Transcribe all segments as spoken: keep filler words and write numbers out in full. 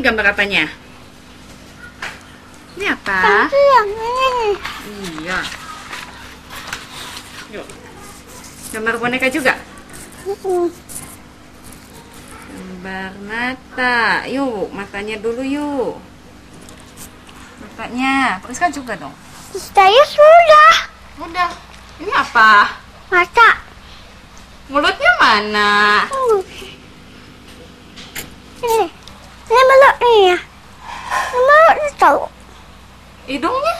gambar apanya? Ini apa? Tapi yang ini. Iya. Yuk. Gambar boneka juga? Mm-mm. Gambar mata. Yuk, matanya dulu yuk. Matanya. Priska juga dong. Saya sudah. Udah. Ini apa? Mata. Mulutnya mana? Uh. Ini. Ini mulutnya. Ini mulutnya tahu. Hidungnya?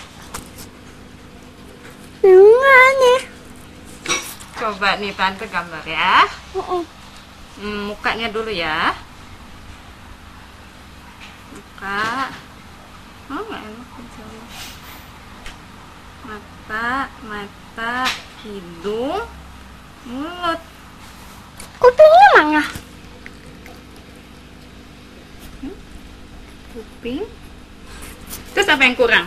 Ini. Coba nih tante gambar ya. Mm-mm. Hmm, mukanya dulu ya. Muka. Oh, nggak enak pencilnya. Mata, mata, hidung, mulut. Kupingnya mana? Hmm? Kuping. Terus apa yang kurang?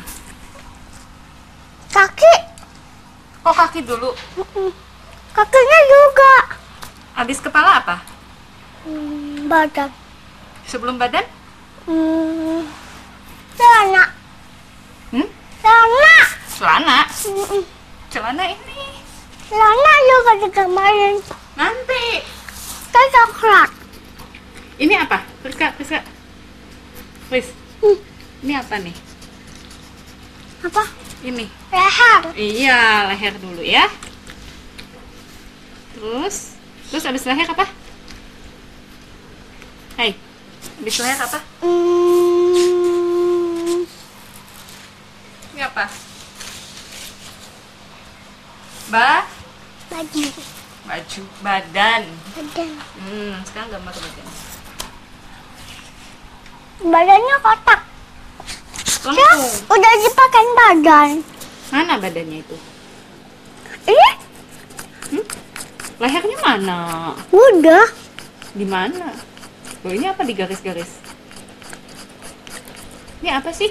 Kaki. Oh, kaki dulu. Mm-mm. Kakinya juga. Habis kepala apa? Hmm, badan. Sebelum badan? Hmm, celana. Hmm? Celana. Celana. Mm-mm. Celana ini. Celana juga digambarin. Nanti. Kayak coklat. Ini apa? Priska, Priska. Pris. Hmm. Ini apa nih? Apa? Ini. Leher. Iya, leher dulu ya. Terus, terus habis leher apa? Hai, habis leher apa? Hmm, Ini apa? Ba, baju. baju, badan. Badan. Hmm, sekarang gambar badan. Badannya kotak. Ya, Lengkung. udah dipakai badan. Mana badannya itu? Ini Hmm? Lehernya mana? udah. Di mana? Oh, ini apa di garis-garis? Ini apa sih?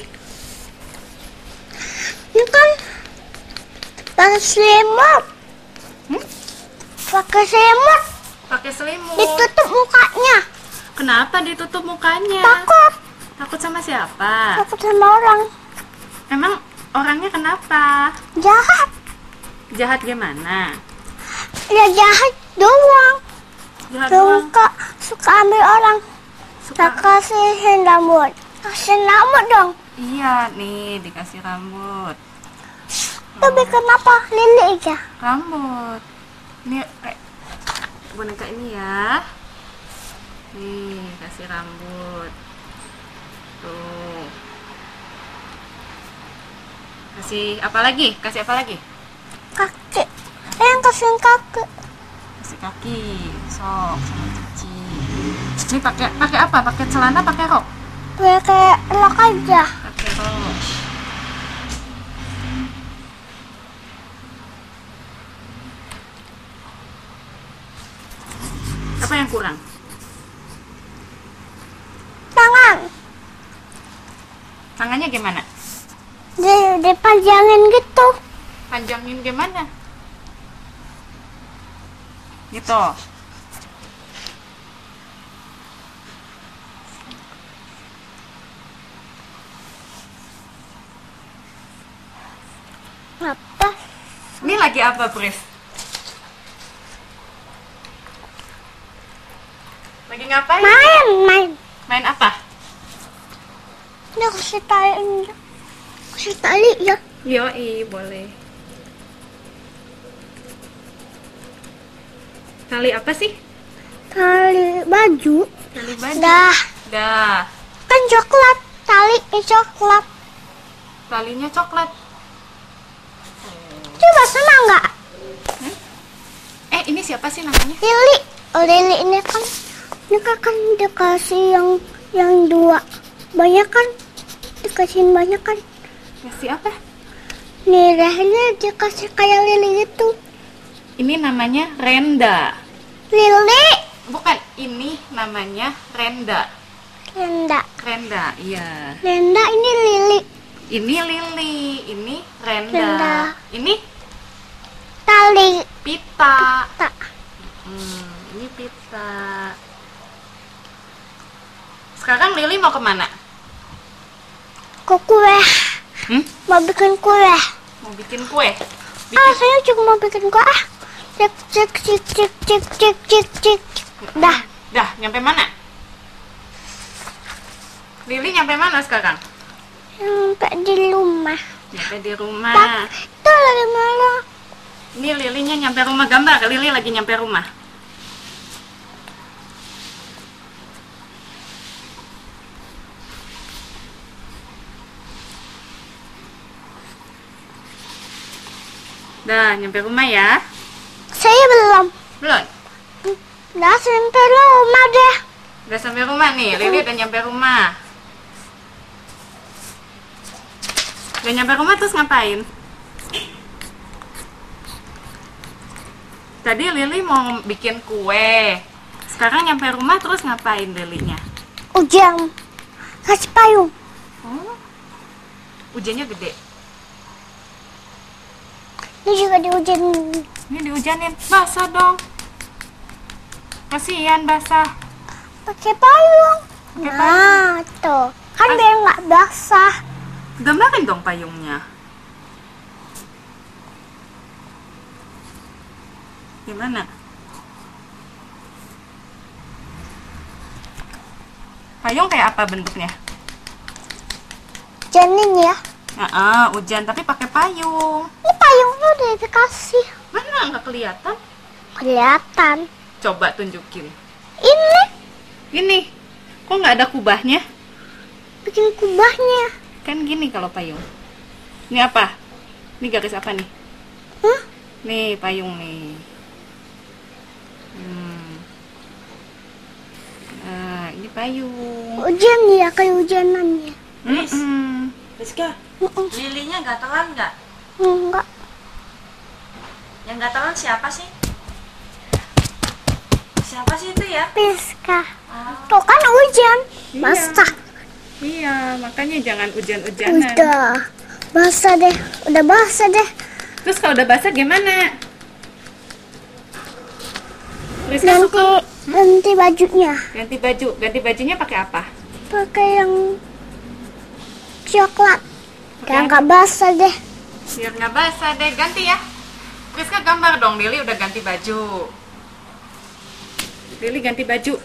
Ini kan pakai selimut. Hmm? Pakai selimut. Pakai selimut. Ditutup mukanya. Kenapa ditutup mukanya? Takut. Takut sama siapa? Takut sama orang. Emang orangnya kenapa? Jahat. Jahat gimana? Ya jahat doang. Jahat doang. Suka, suka ambil orang. Suka. Tak kasihin rambut. Kasih rambut dong. Iya nih dikasih rambut. Tapi kenapa Lili aja? Rambut. Ini eh, boneka ini ya. Nih kasih rambut. Tuh. Kasih apa lagi? Kasih apa lagi? Kaki. Eh, yang kasih kaki. Kasih kaki. Sok sama Cici. Ini pakai pakai apa? Pakai celana, pakai rok? Kayak kayak elok aja. Pakai rok. Apa yang kurang? Tangan. Tangannya gimana? Di, dipanjangin gitu. Panjangin gimana? Gitu. Apa? Ini lagi apa, Pris? Lagi ngapain? Main, main. Main apa? Dia kasih tali. Kasih tali ya. Yoi, boleh. Tali apa sih? Tali baju. Tali baju. Dah. Dah. Kan coklat. Tali coklat. Talinya coklat. Coba senang nggak? Eh, ini siapa sih namanya? Lili. Oh, Lili ini kan. Ini kan kan dikasih yang yang dua. Banyak kan? Dikasihin banyak kan? Kasih apa? Nih, lehernya dikasih kayak Lili gitu. Ini namanya Renda. Lili. Bukan, ini namanya Renda. Lenda. Renda, iya. Lenda ini Lili. Ini Lili, ini Renda. Renda. Ini Tali. Pita. Tak. Hmm, ini pita. Sekarang Lili mau kemana? Ke kue. Hmm? Mau bikin kue. Mau bikin kue? Bikin. Ah, saya juga mau bikin kue. Ah, cek cek cek cek cek cek cek cek. Dah. Dah, nyampe mana? Lili nyampe mana sekarang? Sampai di rumah. Nyampe di rumah. Itu lagi mana? Ini Lilinya nyampe rumah, gambar Lili lagi nyampe rumah. Dah, nyampe rumah ya? Saya belum. Belum? Dah sampai rumah deh. Udah sampai rumah nih, Lili udah nyampe rumah. Udah nyampe rumah terus ngapain? Tadi Lili mau bikin kue. Sekarang nyampe rumah terus ngapain Lilinya? Hujan. Kasih payung. Oh, hujannya gede. Ini juga dihujan. Ini dihujanin, basah dong. Kasihan basah. Pakai payung. Pakai Nah, tuh. Kan As- biar nggak basah. Gambarin dong payungnya. Gimana? Payung kayak apa bentuknya? Janin ya. Nah, ah, hujan tapi pakai payung. Ini payungnya udah dikasih. Mana nggak kelihatan? Kelihatan. Coba tunjukin. Ini Gini, kok nggak ada kubahnya? bikin kubahnya. Kan gini kalau payung. Ini apa? Ini garis apa nih? Hah? Nih payung nih. Hmm. Nah, ini payung. Hujan ya, kayak hujanannya. Ris. Mm-mm. Rizka, Mm-mm. lilinya gatalan nggak? Enggak. Yang gatalan siapa sih? Siapa sih itu ya? Rizka. Ah, Tuh kan hujan. Iya. Basah. Iya, makanya jangan hujan-hujanan. Udah. Basah deh. Udah basah deh. Terus kalau udah basah gimana? Rizka Ganti suka ganti bajunya. ganti baju. Ganti bajunya pakai apa? Pakai yang coklat. Pakai Yang apa? nggak basah deh. Biar nggak basah deh, ganti ya. Rizka gambar dong, Lili udah ganti baju. Lili ganti baju.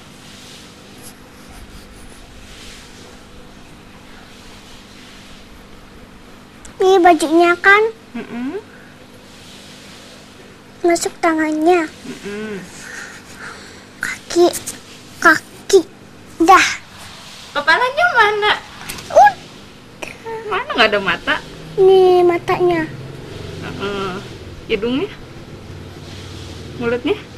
Ini bajunya kan Mm-mm. masuk tangannya. Mm-mm. Kaki. Kaki. Dah. Kepalanya mana? Udah. Mana nggak ada mata? Nih matanya. Uh-uh. Hidungnya? Mulutnya?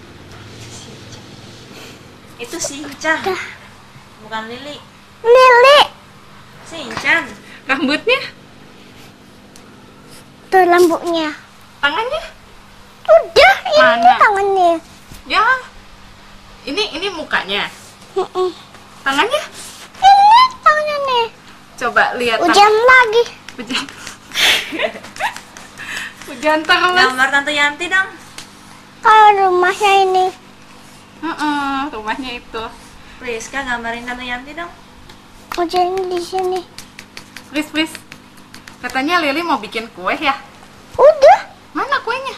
itu si Incan, Dah. bukan Lili. Lili. Si Incan. Rambutnya? Tuh lambuknya. Tangannya? Udah, ini Mana? tangannya. Ya. Ini ini mukanya. Mm-mm. Tangannya? Ini tangannya nih. Coba lihat. tang- Hujan lagi. Hujan. Hujan terus. Gambar Tante Yanti dong. Kalau rumahnya ini. Uh-uh, rumahnya itu. Rizka, gambarin Tante Yanti dong. Hujan di sini. Pris, Pris. Katanya Lili mau bikin kue ya? Udah. Mana kuenya?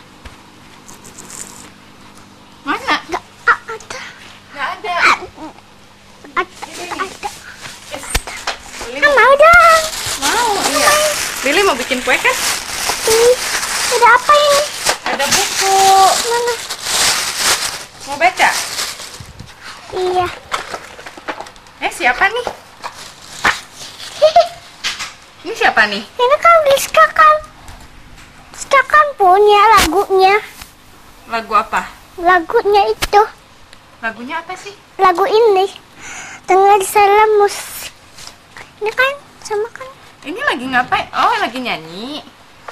Mana? Gak ada. Nggak ada. Ada. Ada. Yes. Lili Ah, mau, mau dong. mau, iya. Lili mau bikin kue kan? Ih, ada apa ini? Ada buku. Mana? Mau baca? Iya. Eh, siapa nih? Ini siapa nih? Ini kan Rizka kan. Rizka kan punya lagunya. Lagu apa? Lagunya itu. Lagunya apa sih? Lagu ini. Tengah salam musik. Ini kan sama kan. Ini lagi ngapain? Oh, lagi nyanyi.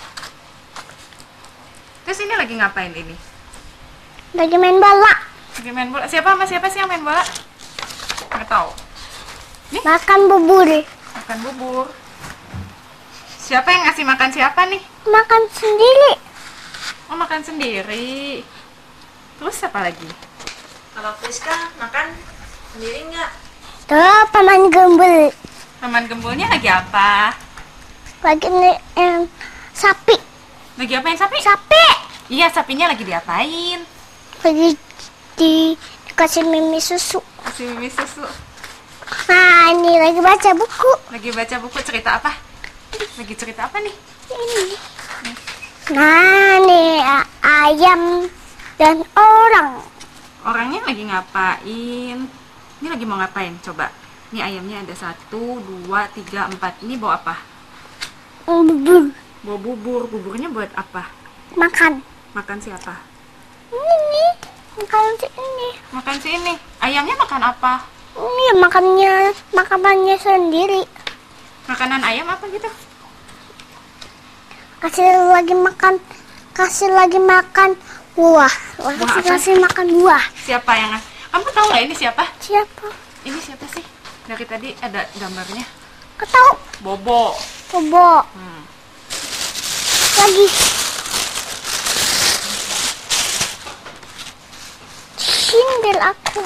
Terus ini lagi ngapain ini? Lagi main bola. Lagi main bola. Siapa sama siapa sih yang main bola? Nggak tahu. Makan bubur. Makan bubur. Siapa yang ngasih makan siapa nih? Makan sendiri. Oh, makan sendiri. Terus apa lagi? Kalau Rizka makan sendiri nggak? Tuh, paman gembel. Paman gembulnya lagi apa? Lagi nih yang sapi. Lagi apa yang sapi? Sapi. Iya, sapinya lagi diapain? Lagi di dikasih mimi susu. Kasih mimi susu. Nah, ini lagi baca buku. Lagi baca buku cerita apa? Lagi cerita apa nih? Ini. Nah, nih a- ayam dan orang. Orangnya lagi ngapain? Ini lagi mau ngapain? Coba. Ini ayamnya ada satu, dua, tiga, empat. Ini bawa apa? Bubur. Bawa bubur. Buburnya buat apa? Makan. Makan siapa? Ini, makan si ini. Makan si ini. Ayamnya makan apa? Ini makannya, makanannya sendiri. Makanan ayam apa gitu? Kasih lagi makan, kasih lagi makan buah. Buah Kasih, apa? kasih makan buah. Siapa yang... Kamu tahu nggak ini siapa? Siapa? Ini siapa sih? Dari tadi ada gambarnya. Atau Bobo. bobo Hmm. lagi. Sindel aku.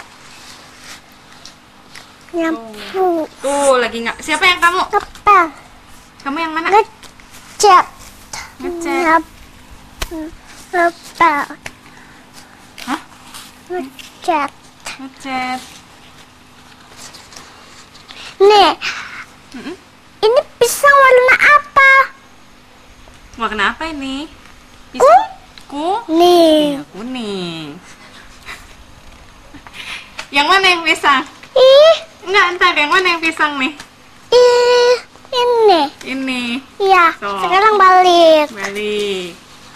Nyapu. Tuh, lagi nggak... Siapa yang kamu? Ngepel. Kamu yang mana? Ngecat. Ngecat. Ngepel. Hah? Ngecat. Ngecat. Nih, Mm-mm. ini pisang warna apa? Warna apa ini? Ku? Ku? Nih. Iya, kuning. Yang mana yang pisang? Ih, Enggak, entar yang mana yang pisang nih? ih, ini. Ini. Iya, Tuh. sekarang balik. Balik.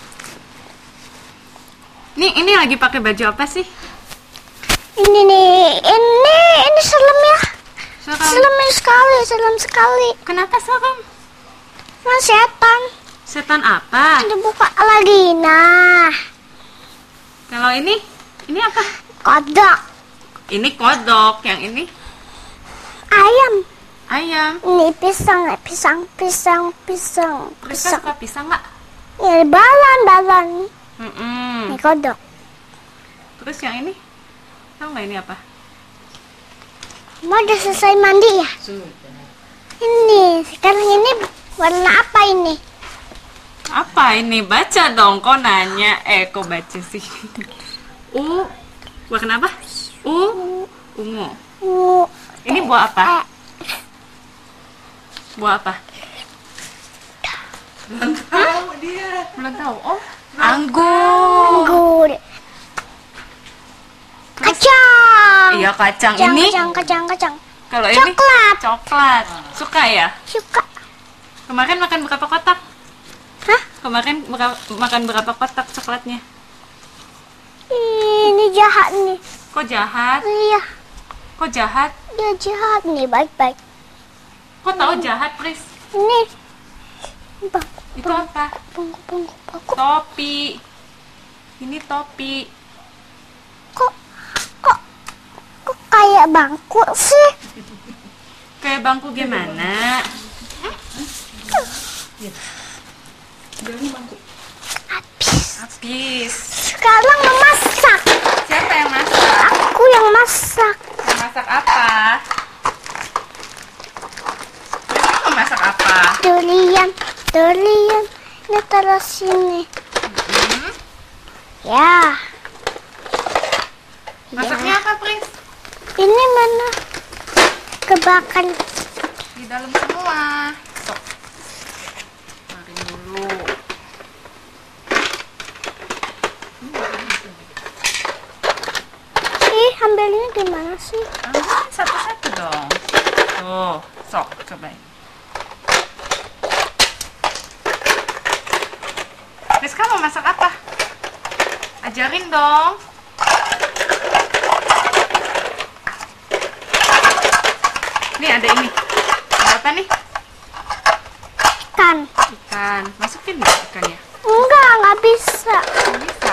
Nih, ini lagi pakai baju apa sih? Ini nih, ini, ini serem ya. Serem. Serem sekali, serem sekali. Kenapa serem? Nah, setan. Setan apa? Dibuka lagi, nah. Kalau ini, ini apa? Kodok. Ini kodok, yang ini Ayam. ayam. Ini pisang, pisang, pisang, pisang, Rizka pisang. suka pisang nggak? Ini balon, balon. Mm-mm. Ini kodok. Terus yang ini, tahu nggak ini apa? Mau udah selesai mandi ya? Ini, sekarang ini warna apa ini? Apa ini? Baca dong, kok nanya. Eh, kok baca sih? U, warna apa? U, ungu. Uh, Ini buah apa? eh, Buah apa? Belum tahu dia. Belum tahu. Oh, anggur. anggur. Kacang. Iya, kacang. Kacang, Ini kacang, kacang, kacang. kalau ini Coklat. coklat. Suka ya? Suka. Kemarin makan berapa kotak? Hah? Kemarin berapa, makan berapa kotak coklatnya? Ini jahat nih. Kok jahat? Iya, Kok jahat? dia jahat nih, baik-baik. Kok tahu jahat, Pris? Ini. Bangku, Itu apa? bangku, bangku, bangku. Topi. Ini topi. Kok, kok, kok kayak bangku sih? Kayak bangku gimana? Habis. Habis. Sekarang memasak. Siapa yang masak? Aku yang masak. Yang masak apa? Kamu mau masak apa? Durian, durian. Ini taruh sini. Hmm? Ya. Masaknya apa, Pris? Ini mana? Kebakar. Di dalam semua. Sok. Marin dulu. Ih, ambilnya gimana sih? Ambil satu-satu dong. Tuh, sok, cobain. Rizka mau masak apa? Ajarin dong. Nih ada ini. Ada apa nih? Ikan. Ikan. Masukin nggak ikannya? Enggak, nggak bisa. Nggak bisa.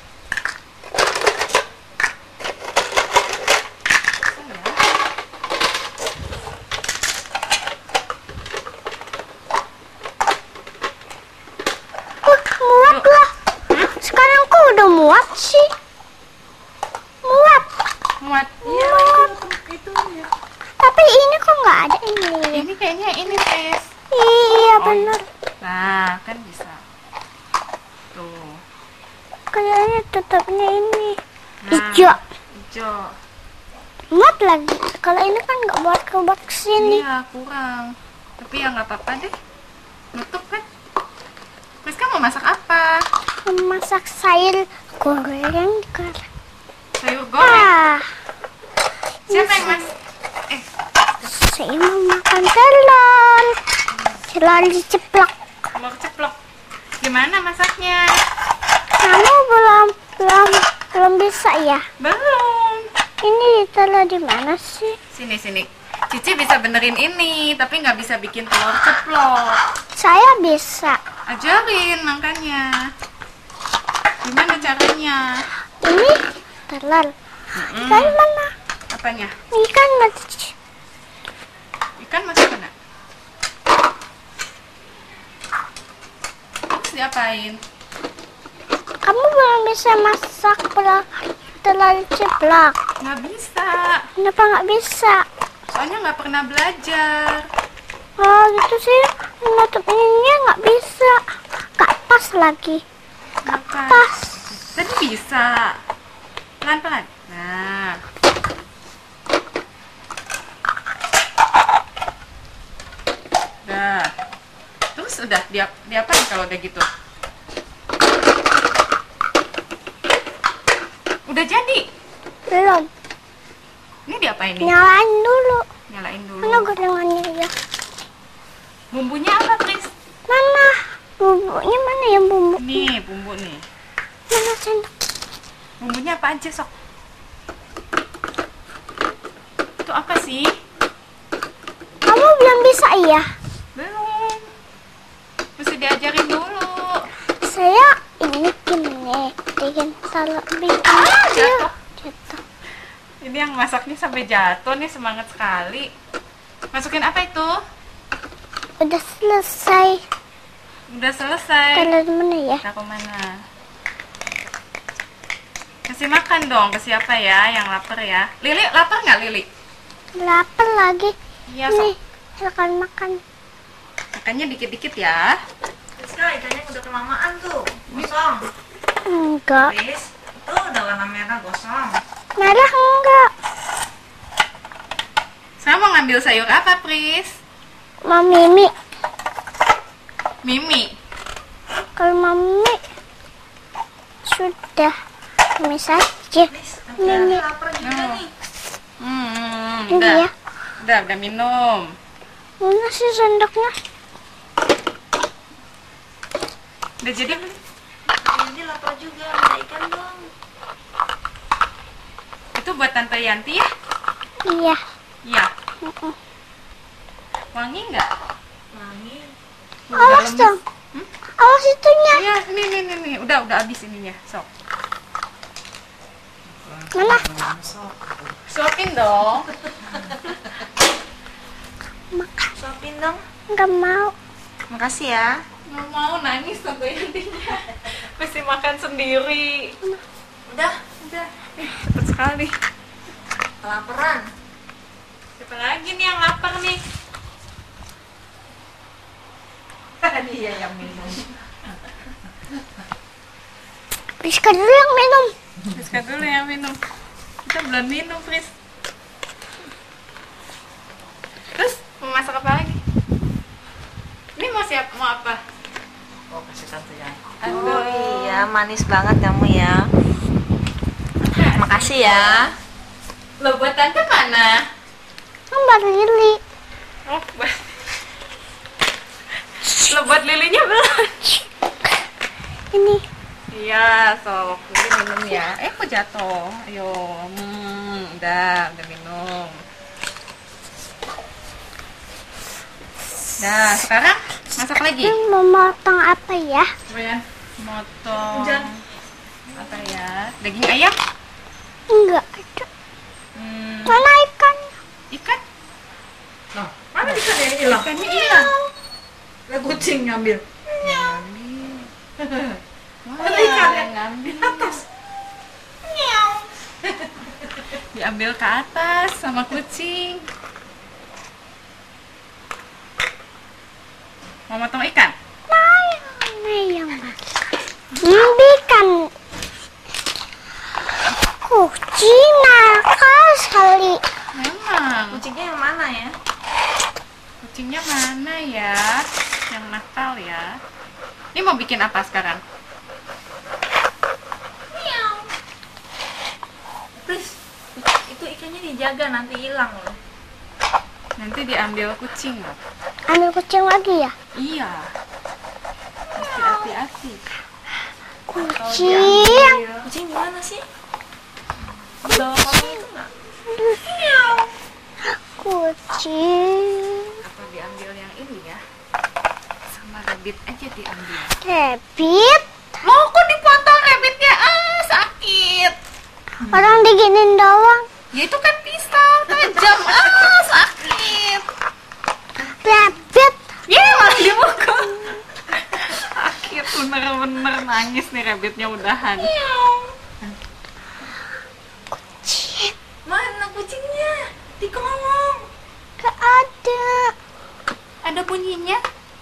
Uh, muat lah. Sekarang kok udah muat sih? Muat. Muat. Iya, itu, itu ya. ini kok nggak ada ini? Ini kayaknya ini, Pris. Iya Oh, benar. Nah, kan bisa. Tuh. Kayaknya tetapnya ini. Nah, Hijau. hijau. Muat lagi. Kalau ini kan nggak buat ke buat kesini. Iya, kurang. Tapi ya nggak apa-apa deh. Nutup kan. Pris, kamu masak apa? Memasak sayur goreng kan. Sayur goreng. Ah, Siapa yang mas? Eh, saya mau makan telur. Telur diceplok. telur ceplok. Gimana masaknya? Kamu belum belum belum bisa ya? Belum. Ini telur di mana sih? Sini, sini. Cici bisa benerin ini, tapi nggak bisa bikin telur ceplok. Saya bisa. Ajarin makanya. Gimana caranya? Ini telur. Mm-mm. Ikan mana? Apanya? Ikan mati. Ikan masuk mana? Terus diapain? Kamu belum bisa masak telur telur ceplok. Nggak bisa. Kenapa nggak bisa? Soalnya nggak pernah belajar. Oh gitu sih. Menutup ininya nggak bisa. Nggak pas lagi. Kenapa? Pas. Tadi bisa. Pelan-pelan. Nah. Udah. Terus udah dia diapain kalau udah gitu? Udah jadi. Belum. Ini diapain nih? Nyalain dulu. Nyalain dulu. Mana gorengannya ya? Bumbunya apa, Pris? Mana? Bumbunya mana yang bumbu? Nih, bumbu nih. Mana sendok? Bumbunya apa aja, Sok? Itu apa sih? Kamu belum bisa ya? Belum. Mesti diajarin dulu. Saya ini gini. Bikin telur bikin Jatuh. jatuh. Ini yang masaknya sampai jatuh nih, semangat sekali. Masukin apa itu? Udah selesai. Udah selesai. Telur mana ya? Taruh mana? Kasih makan dong ke siapa ya yang lapar ya? Lili lapar nggak, Lili? Lapar lagi. Iya, Nih, Sok. silakan makan. Makannya dikit-dikit ya. Sekarang ikannya udah kelamaan tuh. Gosong. Enggak. Pris, tuh udah warna merah gosong. Merah enggak. Saya mau ngambil sayur apa, Pris? Mau Mimi. Mimi. Kalau mau Mimi sudah. Mimi saja. Pris, Mimi. nanti lapar juga Oh. nih. Hmm, Ini udah. ya. Udah, udah minum. Mana sih sendoknya? Udah jadi belum? Jadi lapar juga, ada ikan dong. Itu buat Tante Yanti ya? Iya. Iya. Mm-mm. Wangi nggak? Wangi. Awas lemes. dong. Hmm? Awas itunya. Iya, nih, nih, nih, nih. Udah, udah habis ininya. Sok. Mana? Suapin dong. Makan. Suapin dong. Enggak mau. Makasih ya. Nggak mau nangis Tante Yantinya. Mesti makan sendiri. Udah, Udah. Ih, cepet sekali. kelaparan. Siapa lagi nih yang lapar nih? Dia yang minum. Rizka dulu yang minum. Rizka dulu yang minum. Kita belum minum, Pris. Terus mau masak apa lagi? Ini mau siap mau apa? Oh, kasih tante ya. Oh iya, manis banget kamu ya. Makasih ya. Lo buat tante mana? Mbak Lili. Oh, buat. Lo buat lilinya belum? Ini. Iya, sok. Jadi minum ya. Eh, kok jatuh? Ayo. Hmm, udah, udah minum. Nah, sekarang masak lagi. Ini mau motong apa ya? Coba ya, motong. Hujan. Apa ya? Daging ayam? Enggak ada. Hmm, Mana ikan? ikan? Nah, mana ikan yang hilang? Ikannya hilang. Lah kucing ngambil. Wah, Ada ikan ya? yang ngambil. Atas. Diambil ke atas sama kucing. Mau motong ikan? Meong. Membikan kucing nakal sekali. Memang. Kucingnya yang mana ya? Kucingnya mana ya? Yang nakal ya. Ini mau bikin apa sekarang? Miau. Terus itu ikannya dijaga nanti hilang loh. Nanti diambil kucing loh. Ambil kucing lagi ya? Iya. Mesti hati-hati. Kucing. Kucing di mana sih? Di bawah kolam itu nggak? Miau. Kucing. Apa diambil yang ini ya? Sama rabbit aja diambil. Rabbit. Loh, kok dipotong rabbitnya? Ah, sakit. Orang diginin doang. Ya itu kan pisau tajam. Ah, sakit. Rabbit. Ya, malah dipukul. Sakit, bener-bener nangis nih rabbitnya udahan. Kucing. Mana kucingnya? Di kolong. Gak ada. Ada bunyinya?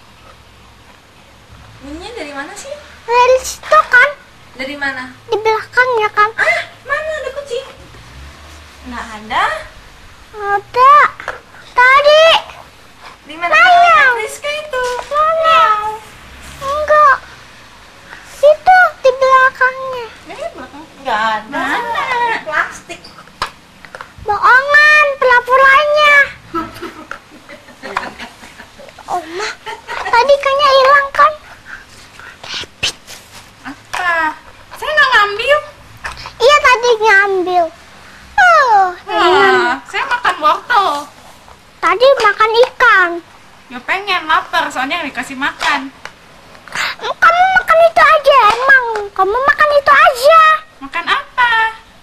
Bunyinya dari mana sih? Dari situ kan? Dari mana? Di belakangnya kan? Ah, mana ada kucing? Nggak ada. Ada. Tadi. Di mana? Mana? Rizka itu. Mana? Enggak. Itu di belakangnya. Nggak ada. Mana? Plastik. Bohongan pelapurannya. Oma, tadi kayaknya hilang kan? Apa? Saya nggak ngambil. Iya tadi ngambil. Oh, hilang. Wah, saya makan wortel. Tadi makan ikan. Ya pengen lapar, soalnya dikasih makan. Kamu makan itu aja emang. Kamu makan itu aja. Makan apa?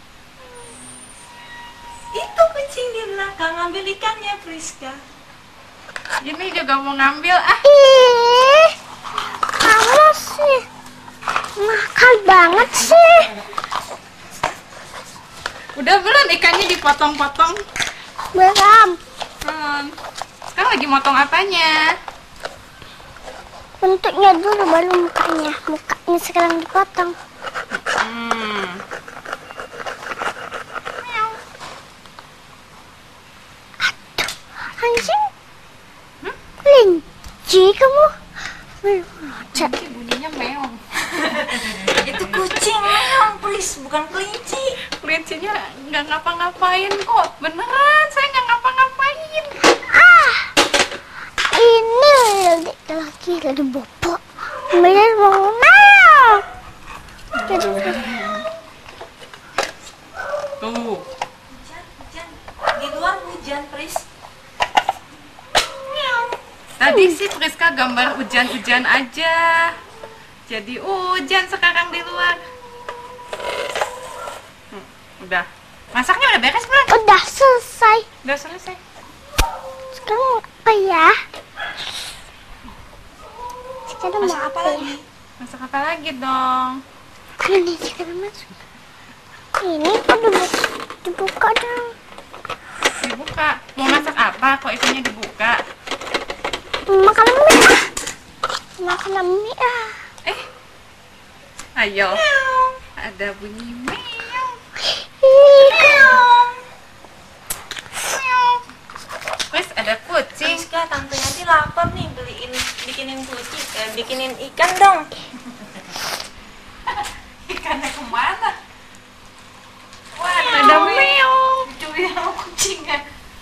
Itu kucing di belakang ngambil ikannya, Priska. Ini juga mau ngambil. Ah, Ih, kamu sih nakal banget sih. udah belum ikannya dipotong-potong? Belum. Hmm. Sekarang lagi motong apanya? Bentuknya dulu baru mukanya. Mukanya sekarang dipotong. Hmm. Anjing. Kelinci kamu. Loncat. Ini bunyinya meong. Itu kucing meong, Pris, bukan kelinci. Kelincinya nggak ngapa-ngapain kok. Beneran, saya nggak ngapa-ngapain. Ah, ini lagi lagi bobo. Kemudian mau mau. Jadi Tuh. Hujan, hujan. Di luar hujan, Pris. Tadi sih Priska gambar hujan-hujan aja. Jadi hujan sekarang di luar. Hmm, udah. Masaknya udah beres belum? udah selesai. Udah selesai. Sekarang apa ya? Sekarang mau Masak apa apa ya? lagi? Masak apa lagi dong? Ini sekarang masuk. Ini kok dibuka, dibuka dong. Dibuka. Mau masak apa? Kok itunya dibuka? Makan mie ah. Makan mie ah. Eh. Ayo. Ada bunyi meong. Ih, Terus ada kucing. Priska, tante Yanti lapar nih, beliin, bikinin kucing, eh, bikinin ikan dong. Ikannya kemana? Wah, ada meong. Dicuri sama kucingnya.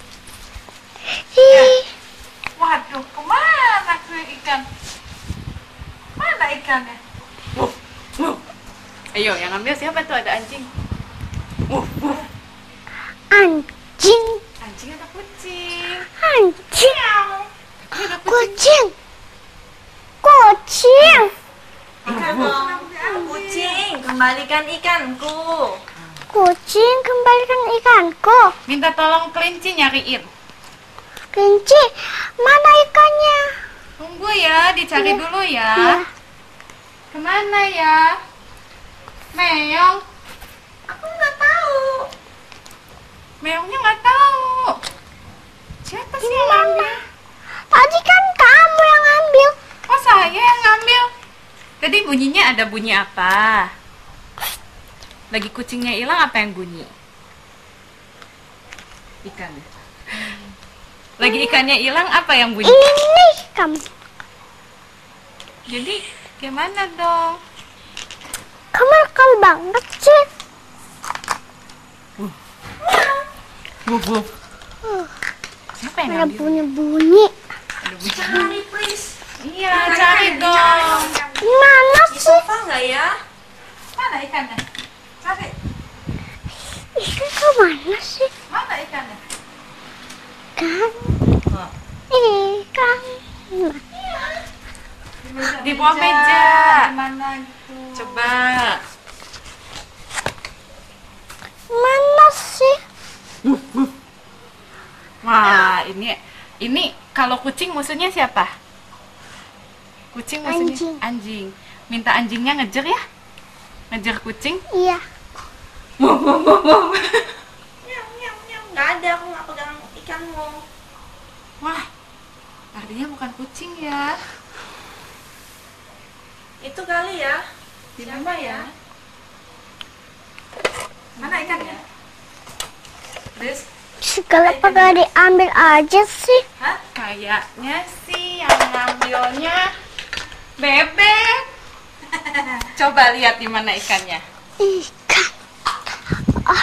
ih. Waduh, kemana tuh ikan? Mana ikannya? Wuh, wuh. Ayo, yang ambil siapa tuh? Ada anjing. Wuh, wuh. Anjing, Anjing ada kucing. anjing, Ini ada kucing. kucing, kucing. Ikan dong. Kucing, kembalikan ikanku. Kucing kembalikan ikanku. Minta tolong kelinci nyariin. Kelinci, mana ikannya? Tunggu ya, dicari Iya. dulu ya. Ya. Kemana ya? Meong. Aku nggak tahu. Meongnya nggak tahu. Siapa sih yang ambil? Tadi kan kamu yang ambil. saya yang ngambil. Tadi bunyinya ada bunyi apa? Lagi kucingnya hilang apa yang bunyi? Ikan. Lagi ikannya hilang apa yang bunyi? Ini kamu. Jadi gimana dong? Kamu nakal banget sih. Wuh, wuh. Siapa yang Ada ngambil? bunyi-bunyi. Ada bunyi. Cari please. Iya, cari dong. Mana Di sih? sofa nggak ya? Mana ikannya? Cari. Ikan kemana sih? Mana ikannya? Kan. Oh. Ikan. Di bawah meja. Di mana gitu? Coba. Mana sih? Wah, ini ini kalau kucing musuhnya siapa? Kucing musuhnya Anjing. anjing. Minta anjingnya ngejar ya? Ngejar kucing. Iya. Wuh, wuh, wuh, wuh. Nyam, nyam, nyam. Nggak ada, aku nggak pegang ikanmu. Wah, artinya bukan kucing ya. Itu kali ya. Di Siapa mana ya? Mana ikannya? Riz? Segala pada diambil aja sih. Hah? Kayaknya sih yang ngambilnya bebek. Coba lihat di mana ikannya. Ikan. Oh,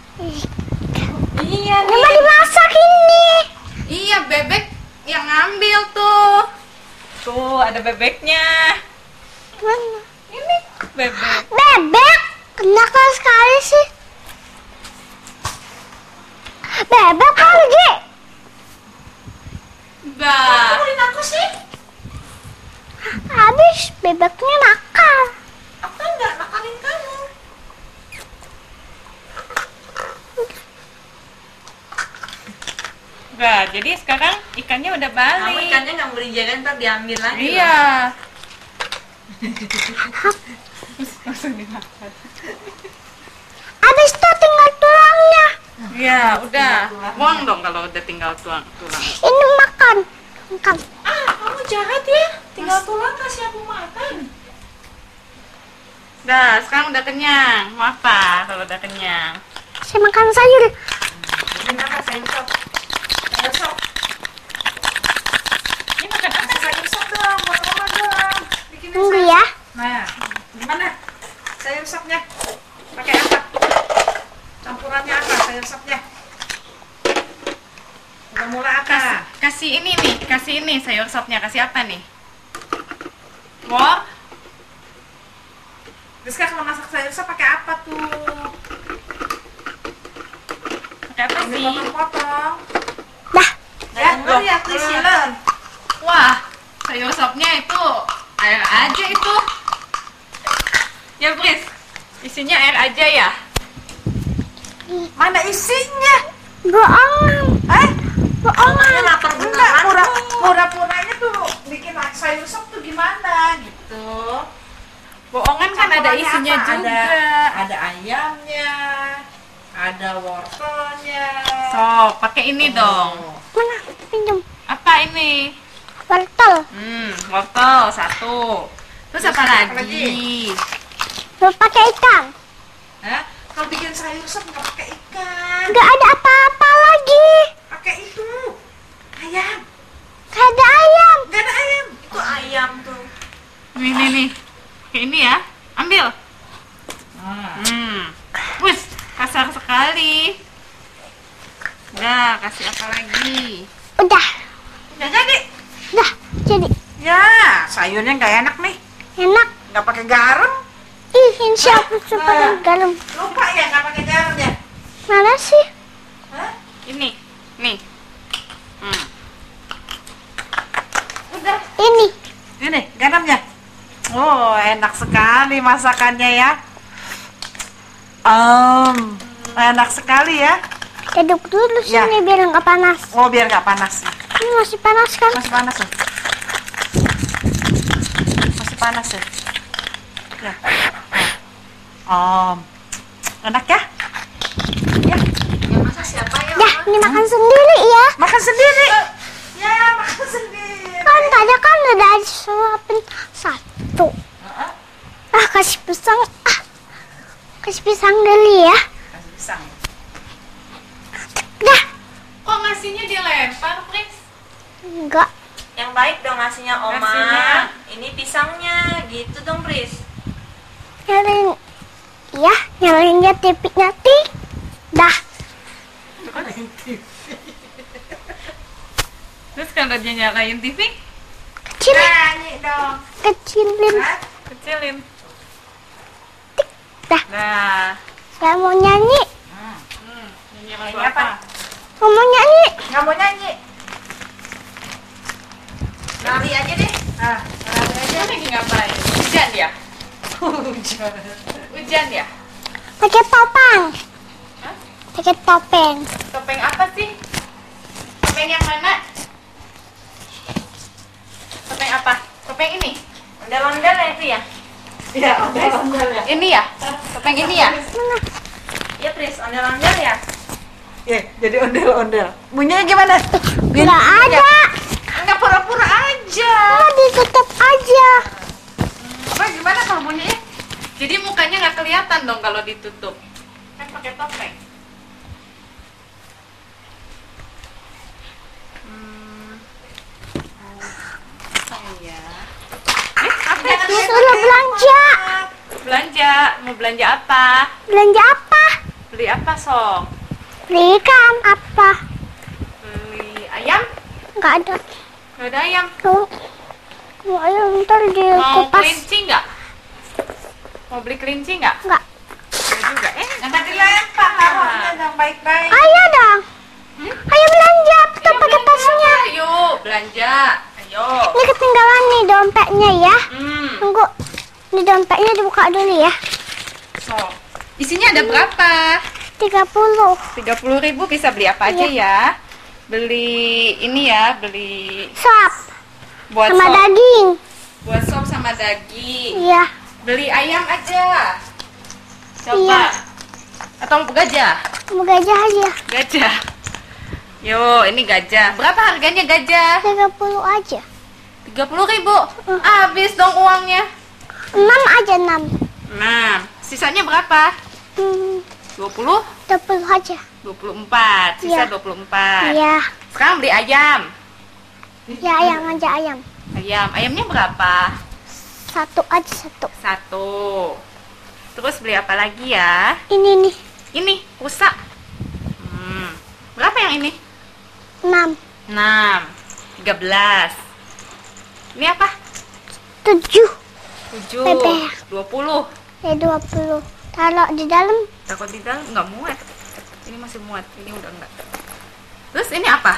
Iya ini mah dimasak ini. Iya, bebek yang ngambil tuh. Tuh, ada bebeknya. Mana? Ini bebek. Bebek. Nakal sekali sih. Bebek pergi. Enggak. Ngomongin aku sih? Habis bebeknya nakal. Aku kan nggak nakalin kamu. Enggak, jadi sekarang ikannya udah balik. Kamu ikannya nggak mau dijaga, ntar diambil lagi. Iya. Langsung dimakan. Habis itu tinggal tulangnya. Iya, udah. Buang dong kalau udah tinggal tulang tulang. Ini makan. Makan. Ah, kamu jahat ya. Tinggal tulang kasih aku makan. Udah, sekarang udah kenyang. Mau apa kalau udah kenyang? Saya makan sayur. Bikin apa sayur sop? Sayur sop. Ini makan apa? Kasih sayur sop dong, buat mama dong. Bikin Tunggu ya. Nah, gimana? Sayur sopnya? Pakai apa? Campurannya apa sayur sopnya? Mula-mula apa? Kasih ini nih, kasih ini sayur sopnya. Kasih apa nih? Wah, Rizka kalau masak sayur sop pakai apa tuh? pakai apa Ini sih? potong-potong. Dah. Ya, Loh, lihat please ya. learn. Wah, sayur sopnya itu air aja itu. Ya, please. Isinya air aja ya? Mana isinya? Bohongan. Eh? Kamu lapar Enggak, beneran pura, tuh. pura-puranya tuh bikin sayur sop tuh gimana gitu. Bohongan kan ada Campurannya isinya apa? juga. Ada, ada ayamnya, ada wortelnya. So, pakai ini dong. Oh. Mana? Pinjam. Apa ini? Wortel. Hmm, wortel satu. Terus apa Terus apa lagi? lagi? Lu pakai ikan. Hah? Kalau bikin sayur sop nggak pakai ikan, Gak ada apa-apa lagi. pakai itu ayam. Gak ada ayam. Nggak ada ayam. Itu ayam tuh. Nih, nih, nih. Kayak ini ya. Ambil. Nah, Hmm. Wih, kasar sekali. Udah, kasih apa lagi? Udah. udah jadi. Udah. Jadi Ya, sayurnya nggak enak nih. enak. Nggak pakai garam. Ih, insya Allah supaya garam. Lupa ya nggak pakai garam ya. Mana sih? Hah? Ini. Nih. Hmm. Udah. Ini. Ini garamnya. Oh, enak sekali masakannya ya. Um, enak sekali ya. Duduk dulu Ya. sini biar nggak panas. Oh, biar nggak panas. Ini masih panas kan? Masih panas ya? Masih panas ya? Ya. Om, enak ya? Ya, Yang masak siapa ya? Dah, ini makan sendiri ya. makan sendiri. Ya, makan sendiri. Kan tadi kan udah disuapin satu. Ah, kasih pisang. Ah, kasih pisang dulu ya. Kasih pisang. Dah. Kok ngasihnya dilempar, Pris? Enggak. Yang baik dong ngasihnya Oma. Ngasihnya. Ini pisangnya, gitu dong Pris. Nyalain. Ya, nyalainnya T V-nya tik. Dah. Terus kalau dia nyalain T V, Kecilin. Nyanyi dong. Kecilin. Hah? kecilin. Dah. Nah, Saya mau nyanyi. hmm, nyanyi lagu Nyanyi apa? apa? Saya mau nyanyi. Nggak mau nyanyi. Lari aja deh. Ah, lari aja. Dia lagi ngapain? Hujan ya? Hujan. Hujan ya? Pakai topeng. Hah? Pakai topeng. Topeng apa sih? Topeng yang mana? Topeng apa? Topeng ini? Ondel-ondel ya itu ya? Iya, ondel-ondel ya. Ini ya? Topeng ini ya? Mana? Iya Pris, ondel-ondel ya? Ya, jadi ondel-ondel. Bunyinya gimana? Enggak ada. Enggak pura-pura aja. Oh, ditutup aja. Apa gimana kalau bunyinya? Jadi mukanya nggak kelihatan dong kalau ditutup. Kan pakai topeng. Hmm. Saya. Eh, apa itu? Suruh belanja. Belanja. Mau belanja apa? Belanja apa? Beli apa, Sok? Beli ikan apa? Beli ayam? Enggak ada. Nggak ada ayam. Tuh. Mau ayam ntar di Mau kupas. kelinci nggak? Mau beli kelinci nggak? Enggak. Ada juga. Eh, Jangan dilempar, taruhnya dong baik-baik. Ayo dong. Ayo belanja. Kita ayo pakai belanja. tasnya. Ayo belanja. Ayo. Ini ketinggalan nih dompetnya ya. Hmm. Tunggu. Ini dompetnya dibuka dulu ya. So, isinya ada berapa? tiga puluh. tiga puluh ribu bisa beli apa aja ya? Beli ini ya, beli Sop. buat Sama sop, daging. buat sop sama daging. Iya. Beli ayam aja. Coba. Iya. Atau gajah? Mau gajah aja. Gajah. Yo, ini gajah. Berapa harganya gajah? tiga puluh aja. tiga puluh ribu. Habis dong uangnya. enam aja enam. Nah, sisanya berapa? Hmm, dua puluh? dua puluh aja. dua puluh empat. Sisa Iya. dua puluh empat. Iya. Sekarang beli ayam. Ya ayam aja ayam. Ayam. Ayamnya berapa? Satu aja satu. Satu. Terus beli apa lagi ya? Ini nih Ini, rusak. Hmm. Berapa yang ini? enam. enam. tiga belas. Ini apa? Tujuh. tujuh. Bebek. dua puluh. Ya dua puluh. Taruh di dalam. Takut di dalam nggak muat. Ini masih muat. Ini udah enggak. Terus ini apa?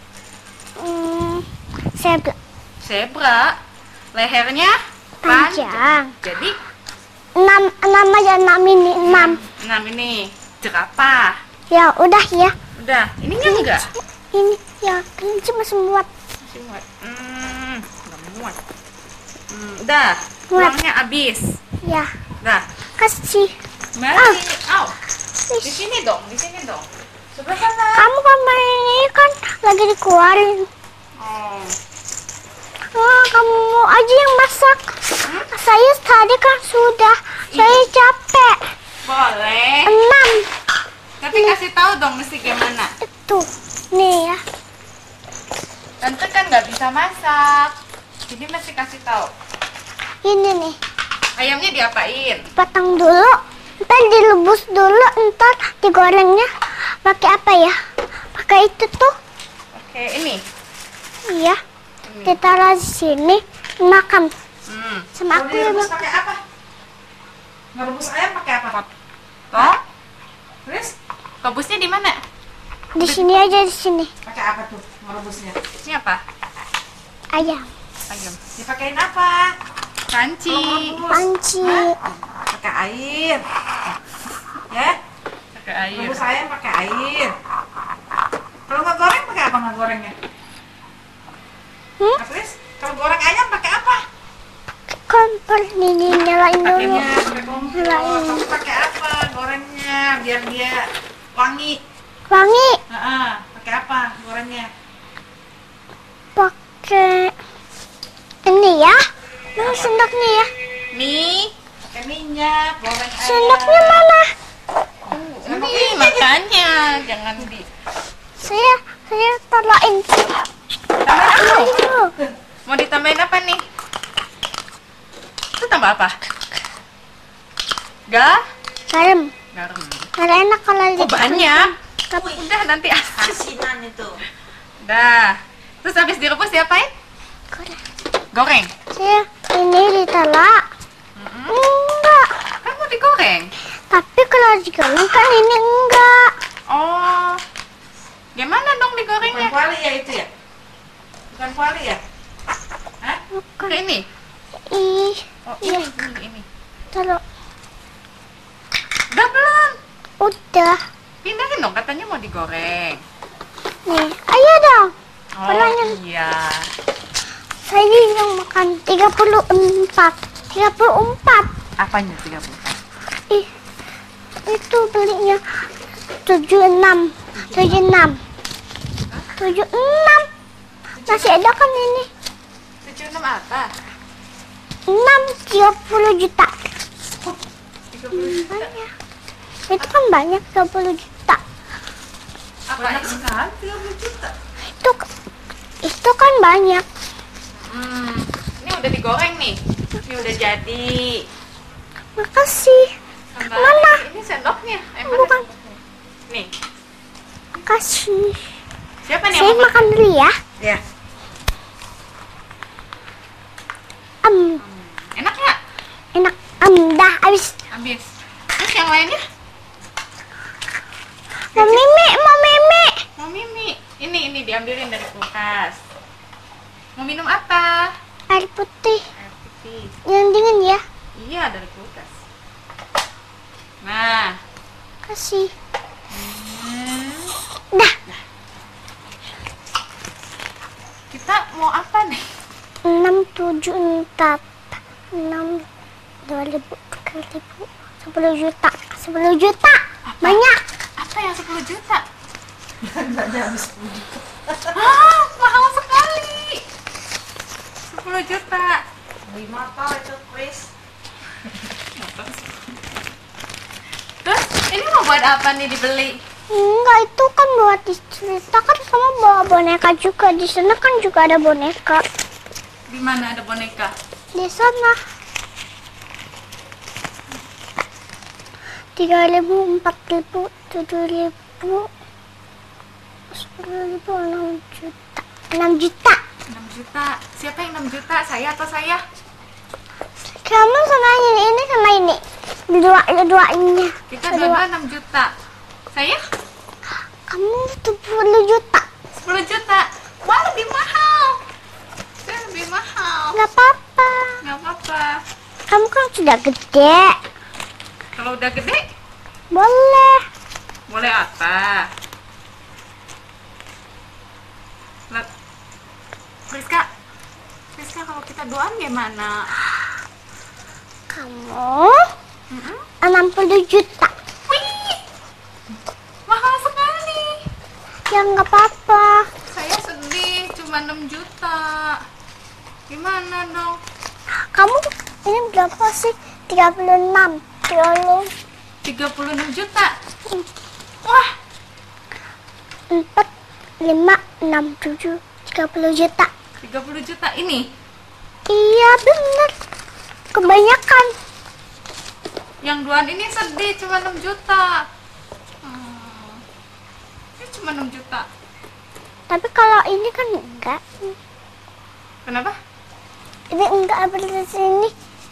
Hmm, saya bela- Zebra. Lehernya panjang. Jadi Enam enam aja enam ini enam. enam ini. Jerapah. Ya udah ya. Udah. Ininya enggak? Ini ya kelinci masih muat. Masih muat. Hmm, nggak muat. Hmm, udah. Muat. Uangnya habis. Ya Udah. kasih. Mari. Au. Di Ih, sini dong, di sini dong. Sebelah sana. kamu kemarin ini kan lagi dikeluarin. Oh. Wah, kamu mau aja yang masak. Saya tadi kan sudah. Saya capek. Boleh. Enam. Tapi kasih tahu dong mesti gimana. Itu. Nih ya. Tante kan nggak bisa masak. Jadi mesti kasih tahu. Ini nih. Ayamnya diapain? Potong dulu. Ntar dilebus dulu. Ntar digorengnya. Pakai apa ya? Pakai itu tuh. Oke, ini. Iya. Ditaruh di sini. Makan. Hmm. Sama Mau aku ya, direbus Bang. pakai apa? Ngerebus ayam pakai apa? Toh? Terus Rebusnya di mana? Di sini aja di sini. pakai apa tuh ngerebusnya? Ini apa? Ayam. Ayam. Dipakein apa? Panci. Rebus. Panci. Pakai air. Ya? Pakai air. Rebus ayam pakai air. Kalau nggak goreng pakai apa nggak gorengnya? Hmm? Terus kalau goreng ayam pakai apa? Kompor ini nyalain dulu. Pakainya pakai kompor. Nyalain. Kamu pakai apa gorengnya biar dia wangi? Wangi. Heeh. Pakai apa gorengnya? Pakai Ini ya. Mana sendoknya ya? Nih, Pakai minyak, goreng ayam. Sendoknya mana? ini makannya, jangan di. Saya saya taruhin. Tambahin apa? Itu. Mau ditambahin apa nih? Itu tambah apa? Ga? Garam. Garam. Nggak enak kalau Oh di- banyak. Tapi Udah nanti asin. Asinan itu. Dah. Terus habis direbus diapain? goreng. Goreng. Saya ini ditelak. Mm-mm. Enggak. Kan mau digoreng. Tapi kalau digoreng kan ini enggak. Oh. Gimana dong Bukan digorengnya? kuali ya itu ya? Bukan kuali ya? Hah? Bukan. Ke ini. Ih, Oh, ini, ini, ini. taruh. Udah belum? Udah. Pindahin dong, katanya mau digoreng. Nih, ayo dong. Oh, Pelanggan. iya. Saya yang makan tiga puluh empat. tiga puluh empat. Apanya tiga puluh? Ih, itu belinya tujuh puluh enam. tujuh puluh enam. tujuh puluh enam. Masih ada kan ini? tujuh puluh enam apa? enam tiga puluh juta. tiga puluh juta. Banyak. Itu kan banyak tiga puluh juta. Apa Banyak ini? sekali, tiga puluh juta. Itu itu kan banyak. Hmm, ini udah digoreng nih. Ini udah jadi. Makasih. Tambah- Mana? Ini sendoknya. Eh, mana Bukan. sendoknya? Nih. Makasih. Siapa nih Saya yang mau makan dulu ya. Ya. Em, Enak nggak? enak. Em, dah habis. Habis. Terus yang lainnya? Mau mimi, mau mimi. Mau Mimi. Ini, ini diambilin dari kulkas. Mau minum apa? Air putih. Air putih. Yang dingin ya. Iya, dari kulkas. Nah. Kasih. Hmm, Dah. kita mau apa nih? enam tujuh empat enam dua ribu tiga ribu sepuluh juta sepuluh juta banyak. Apa yang sepuluh juta? Belanjanya habis sepuluh juta. Ah, mahal sekali. sepuluh juta. Beli motor itu, Chris. Terus ini mau buat apa nih dibeli? Enggak, itu kan buat cerita kan sama bawa boneka juga. Di sana kan juga ada boneka. Di mana ada boneka? Di sana tiga ribu empat ribu tujuh ribu sepuluh ribu enam juta enam juta. enam juta. Siapa yang enam juta? Saya atau saya? Kamu sama ini ini sama ini dua duanya. Kita Kedua. dua-dua enam juta. Saya Kamu tujuh puluh juta. sepuluh juta. Wah, lebih mahal. Saya lebih mahal. Nggak apa-apa. Nggak apa-apa. Kamu kan sudah gede. Kalau udah gede, Boleh. boleh apa? Lihat. Friska, Friska kalau kita doan gimana? Kamu Mm-mm. enam puluh juta. Wih, mahal sekali. Ya nggak apa-apa. Saya sedih, cuma enam juta. Gimana dong? Kamu ini berapa sih? tiga puluh enam. tiga puluh tiga puluh enam juta. Wah, empat, lima, enam, tujuh, tiga puluh juta. tiga puluh juta ini. Iya bener. Kebanyakan. Yang duaan ini sedih, cuma enam juta. Hmm. Ini cuma enam juta. Tapi kalau ini kan enggak. Kenapa? Ini enggak berarti sini.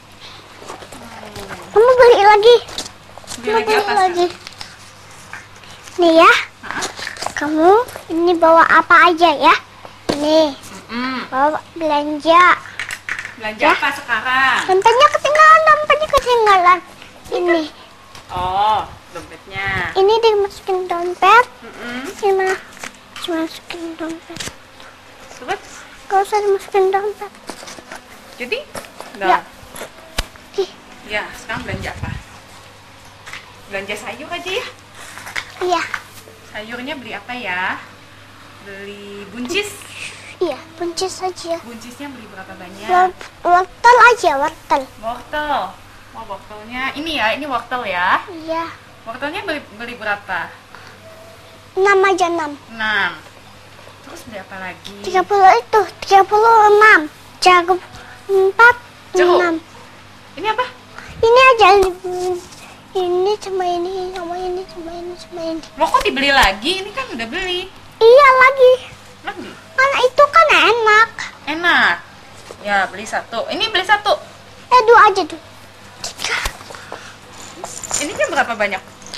Kamu beli lagi. Beli Kamu lagi beli atas. lagi. Nih ya. Hah? Kamu ini bawa apa aja ya? Nih, Mm. bawa belanja. Belanja Ya. apa sekarang? Dompetnya ketinggalan, dompetnya ketinggalan. Ini, Oh, dompetnya. ini dimasukin dompet. Mm-mm. Gimana? Dimasukin dompet. Terus? Gak usah dimasukin dompet. Jadi? Ya. Udah. Ih, Ya, sekarang belanja apa? Belanja sayur aja ya. iya, Sayurnya beli apa ya? Beli buncis. Iya, buncis aja. Buncisnya beli berapa banyak? Wor- Wortel aja, wortel. Wortel. Oh, wortelnya ini ya, ini wortel ya. Iya. Wortelnya beli, beli berapa? Enam aja, enam. enam. Terus beli apa lagi? Tiga puluh itu, tiga puluh enam. Jago empat, Jeruk. enam. Ini apa? Ini aja. Ini cuma ini, sama ini, cuma ini, cuma ini. Mau kok dibeli lagi? Ini kan udah beli. Iya lagi. Lagi. Karena itu kan enak. Enak. Ya, beli satu. Ini beli satu. Eh, dua aja tuh. Tiga. Ininya berapa banyak?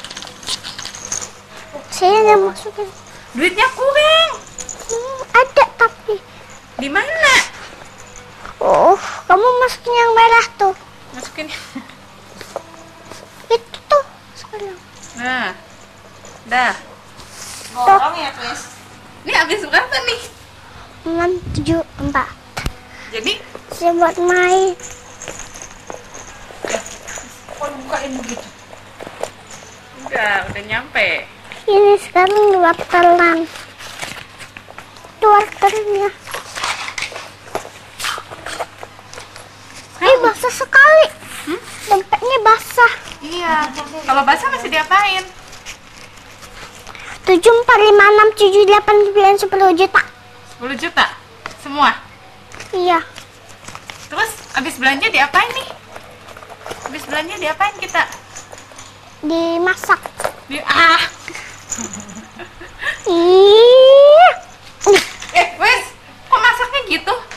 Saya yang masukin. Duitnya kurang. Hmm, ada tapi. Di mana? Oh, kamu masukin yang merah tuh. Masukin. Itu tuh sekarang. Nah. Dah. Borong ya, Tris. Ini habis berapa nih? Enam, tujuh, empat. Jadi, Saya buat main. Kok bukain begitu? udah, udah nyampe. Ini sekarang wortelan. Itu wortelnya. Ini basah sekali. Hmm? Dompetnya basah. Iya. Kalau basah masih diapain? Tujuh, empat, lima, enam, tujuh, delapan, sembilan, sepuluh juta. sepuluh juta? Semua? Iya. Terus habis belanja diapain nih? Habis belanja diapain kita? Dimasak. Di ah. Iya. Eh, wes, kok masaknya gitu?